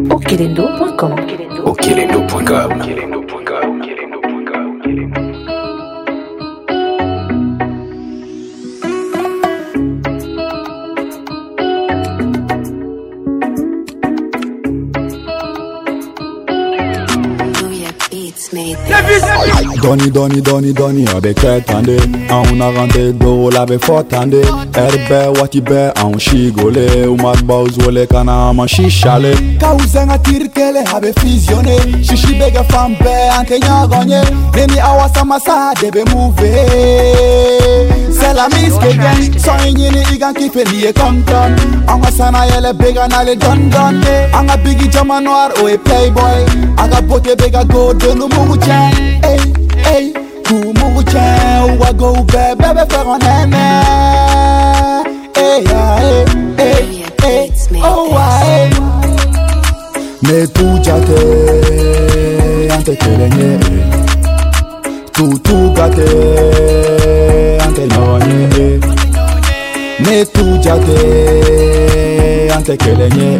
Okelendo.com. Okelendo.com. Doni, abe ketande. On a rentré do l'abe fotande. Herbe watibe on chigole. Umat bauzole kana man shishale. Kauzanga tirkele abe fusionné. Shishi bega fambe anke nyaganye. Neni awasa masa debe move. C'est la miske gang. Soignini igan kife liye konton. Anga sana yele bega na le don. Anga bigi jama noir oe playboy. Aga bote bega go de no mungu chan. Hey, mungu chan. Uwa go bebe faire un aimé. Oh ouais. Me tu jate ante kelenye. Tu gate ante nyonye. Me tu jate ante kelenye.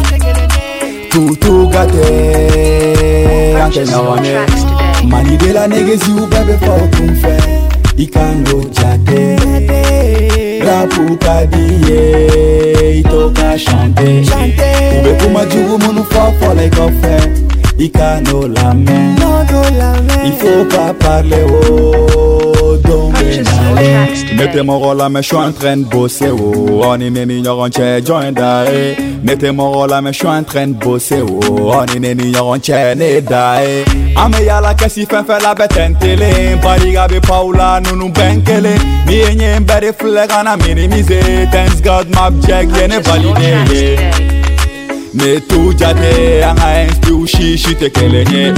Tu gate ante nyonye. Mani de la negezi ou bebe for kumfe. Ikano jate Rapu kadiye itoka chante Ube kuma jugu munu fofo like ofe Ikano lame Il faut pas parler oh Don't mettez mon rôle là mais je suis en train de bosser oh On est né n'ignorant tché joint d'ae Mettez mon rôle là mais je suis en train de bosser oh On est né n'ignorant tché né d'ae Ame yala kasi fait la bête en télé Bariga be paula nous benkele Mi enye mbere flag ana minimize Thanks God map check yene validé Me tu jate anga inspiu shishi te kelenye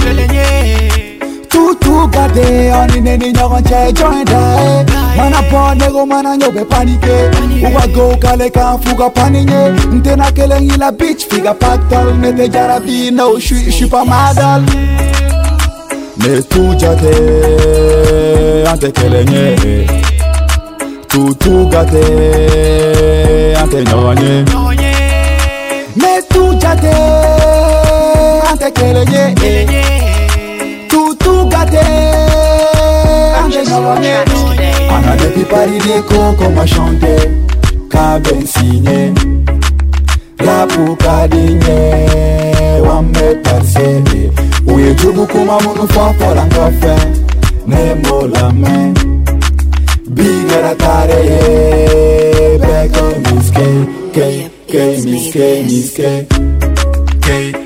Tu gade on neni nyoron che join dae Mana bon nego mana nyobe panike Uwa go kale kan fuga paninye Ntena kelengi la bitch figa pactol Mete jarabi no suis pas madal Me tu jate ante kelenye Tu gate ante nyonye Me tu jate ante kelenye Tu gate ante nyonye Ana de pipari de koko ma chante Ka ben signé La puka dinye Wame perse Uye jugu kuma munu fofo langofe Nemo la men Bigara tare Beko miske Miske